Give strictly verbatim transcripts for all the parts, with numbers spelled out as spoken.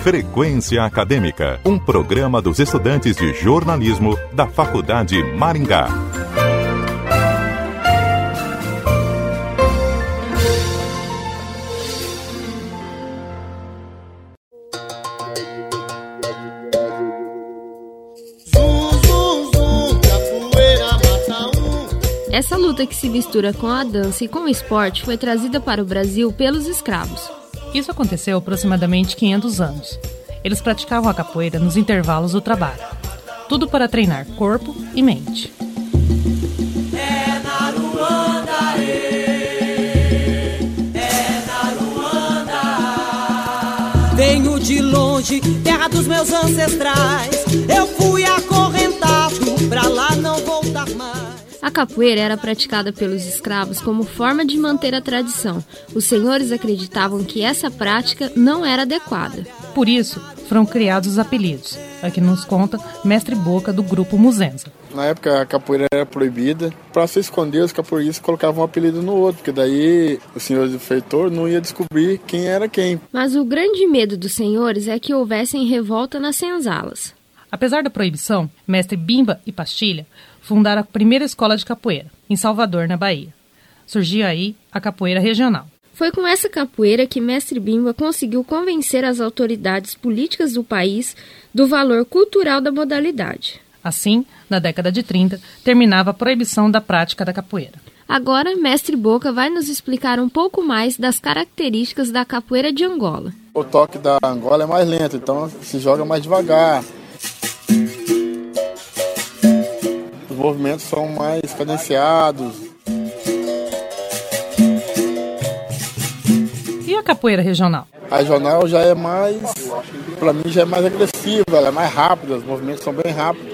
Frequência Acadêmica, um programa dos estudantes de jornalismo da Faculdade Maringá. Essa luta que se mistura com a dança e com o esporte foi trazida para o Brasil pelos escravos. Isso aconteceu há aproximadamente quinhentos anos. Eles praticavam a capoeira nos intervalos do trabalho. Tudo para treinar corpo e mente. É na Ruanda, é, é na Ruanda. Venho de longe, terra dos meus ancestrais. Eu fui acorrentado, pra lá não voltar mais. A capoeira era praticada pelos escravos como forma de manter a tradição. Os senhores acreditavam que essa prática não era adequada. Por isso, foram criados os apelidos. Aqui nos conta Mestre Boca, do grupo Muzenza. Na época a capoeira era proibida. Para se esconder, os capoeiristas colocavam um apelido no outro, porque daí o senhor do feitor não ia descobrir quem era quem. Mas o grande medo dos senhores é que houvessem revolta nas senzalas. Apesar da proibição, Mestre Bimba e Pastilha fundaram a primeira escola de capoeira, em Salvador, na Bahia. Surgiu aí a capoeira regional. Foi com essa capoeira que Mestre Bimba conseguiu convencer as autoridades políticas do país do valor cultural da modalidade. Assim, na década de trinta, terminava a proibição da prática da capoeira. Agora, Mestre Boca vai nos explicar um pouco mais das características da capoeira de Angola. O toque da Angola é mais lento, então se joga mais devagar. Os movimentos são mais cadenciados. E a capoeira regional? A regional já é mais, para mim já é mais agressiva, ela é mais rápida, os movimentos são bem rápidos.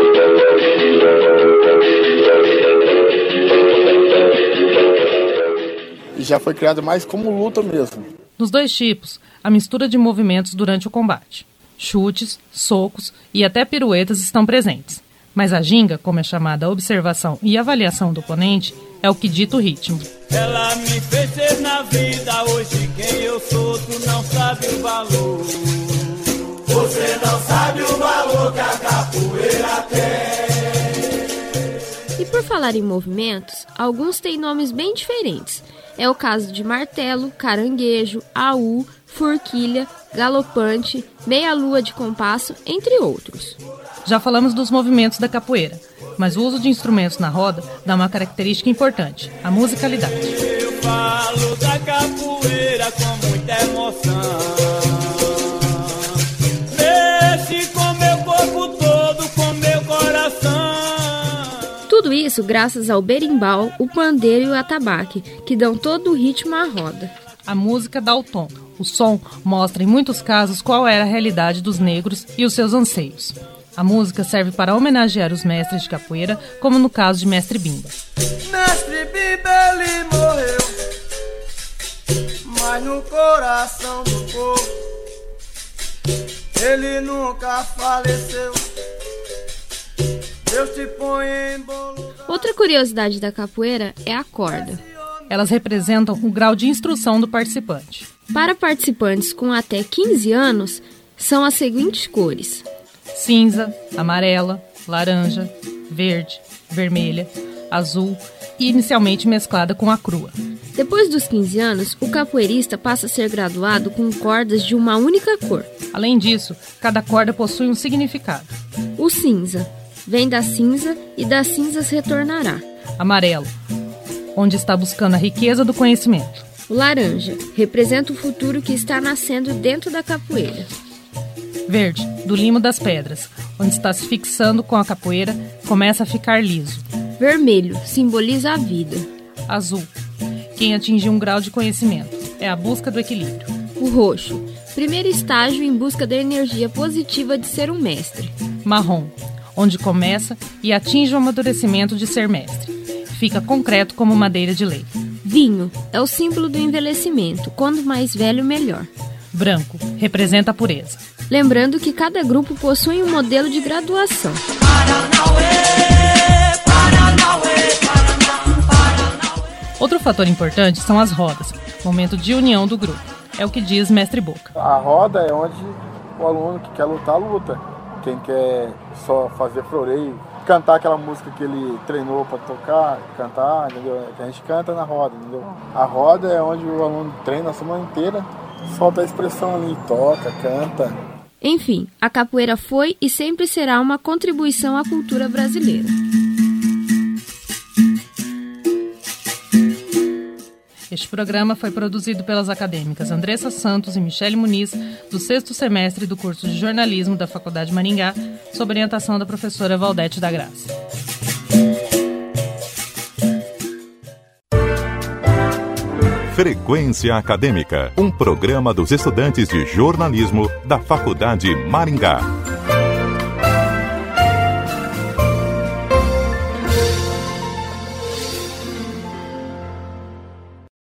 E já foi criada mais como luta mesmo. Nos dois tipos, a mistura de movimentos durante o combate. Chutes, socos e até piruetas estão presentes. Mas a ginga, como é chamada a observação e avaliação do oponente, é o que dita o ritmo. Ela me fez ser na vida, hoje quem eu sou, tu não sabe o valor. Você não sabe o valor que a capoeira tem. E por falar em movimentos, alguns têm nomes bem diferentes. É o caso de martelo, caranguejo, aú, forquilha, galopante, meia-lua de compasso, entre outros. Já falamos dos movimentos da capoeira, mas o uso de instrumentos na roda dá uma característica importante, a musicalidade. Eu falo da capoeira com muita emoção. Mexe com meu corpo todo, com meu coração. Tudo isso graças ao berimbau, o pandeiro e o atabaque, que dão todo o ritmo à roda. A música dá o tom. O som mostra, em muitos casos, qual era a realidade dos negros e os seus anseios. A música serve para homenagear os mestres de capoeira, como no caso de Mestre Bimba. Mestre Bimba, ele morreu, mas no coração do povo ele nunca faleceu. Deus te põe em bom lugar. Outra curiosidade da capoeira é a corda. Elas representam o grau de instrução do participante. Para participantes com até quinze anos, são as seguintes cores: cinza, amarela, laranja, verde, vermelha, azul e inicialmente mesclada com a crua. Depois dos quinze anos, o capoeirista passa a ser graduado com cordas de uma única cor. Além disso, cada corda possui um significado. O cinza vem da cinza e das cinzas retornará. Amarelo, onde está buscando a riqueza do conhecimento. O laranja representa o futuro que está nascendo dentro da capoeira. Verde, do limo das pedras, onde está se fixando com a capoeira, começa a ficar liso. Vermelho simboliza a vida. Azul, quem atingiu um grau de conhecimento, é a busca do equilíbrio. O roxo, primeiro estágio em busca da energia positiva de ser um mestre. Marrom, onde começa e atinge o amadurecimento de ser mestre. Fica concreto como madeira de lei. Vinho, é o símbolo do envelhecimento, quanto mais velho, melhor. Branco, representa a pureza. Lembrando que cada grupo possui um modelo de graduação. Outro fator importante são as rodas, momento de união do grupo. É o que diz Mestre Boca. A roda é onde o aluno que quer lutar, luta. Quem quer só fazer floreio, cantar aquela música que ele treinou para tocar, cantar, entendeu? Que a gente canta na roda, entendeu? A roda é onde o aluno treina a semana inteira, solta a expressão ali, toca, canta. Enfim, a capoeira foi e sempre será uma contribuição à cultura brasileira. Este programa foi produzido pelas acadêmicas Andressa Santos e Michele Muniz, do sexto semestre do curso de jornalismo da Faculdade Maringá, sob orientação da professora Valdete da Graça. Frequência Acadêmica, um programa dos estudantes de jornalismo da Faculdade Maringá.